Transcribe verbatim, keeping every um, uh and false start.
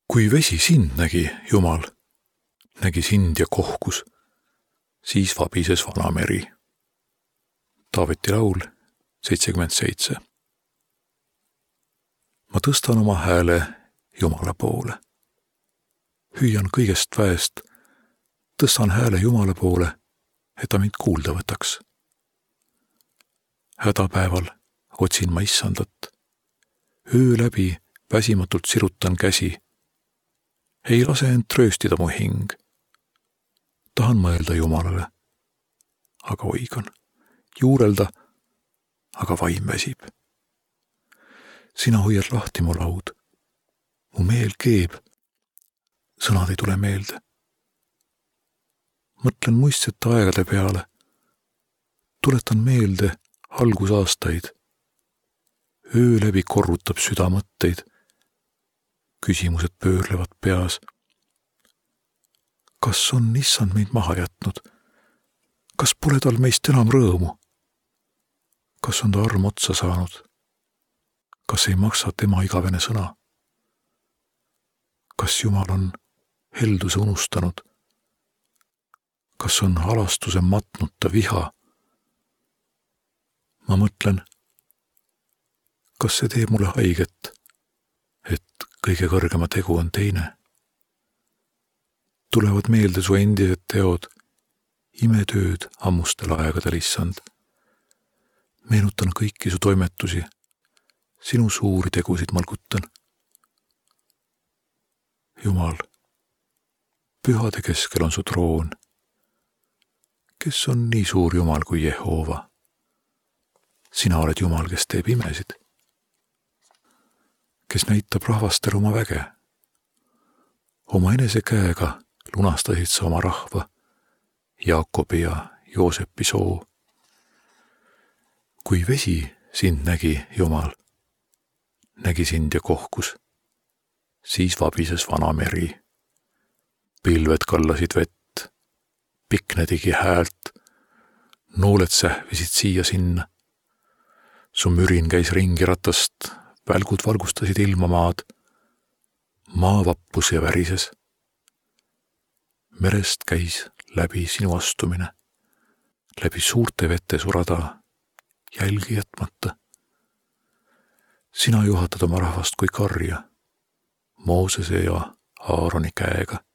Kui vesi sind nägi, Jumal, nägi sind ja kohkus, siis vabises vana meri. Taaveti laul seitsekümmend seitse. Ma tõstan oma hääle Jumala poole. Hüüan kõigest väest, tõstan hääle Jumala poole, et ta mind kuulda võtaks. Hädapäeval otsin ma issandat. Öö läbi väsimatult sirutan käsi. Ei lase end trööstida mu hing. Tahan mõelda Jumalale, aga oigan. Juurelda, aga vaim väsib. Sina hoiad lahti mu laud. Mu meel keeb. Sõnad ei tule meelde. Mõtlen muistsete aegade peale. Tuletan meelde algusaastaid. Öö läbi korrutab süda mõtteid. Küsimused pöörlevad peas. Kas on issand meid maha jätnud? Kas pole tal meist enam rõõmu? Kas on ta arm otsa saanud? Kas ei maksa tema igavene sõna? Kas Jumal on helduse unustanud? Kas on halastuse matnud ta viha? Ma mõtlen, kas see teeb mulle haiget, et kõige kõrgema tegu on teine? Tulevad meelde su endised teod, imetööd ammustel aegadel, issand. Meenutan kõiki su toimetusi, sinu suuri tegusid malgutan. Jumal, pühade keskel on su troon. Kes on nii suur Jumal kui Jehova? Sina oled Jumal, kes teeb imesid, kes näitab rahvastele oma väge. Oma enese käega lunastasid sa oma rahva, Jaakobi ja Joosepi soo. Kui vesi sind nägi, Jumal, nägi sind ja kohkus, siis vabises vana meri. Pilved kallasid vett, pikne tegi häält, nooled sähvisid siia sinna. Su mürin käis ringi ratast, välgud valgustasid ilmamaad. Maa vappus ja värises. Merest käis läbi sinu astumine, läbi suurte vete surada, jälgi jätmata. Sina juhatad oma rahvast kui karja, Moosese ja Aaroni käega.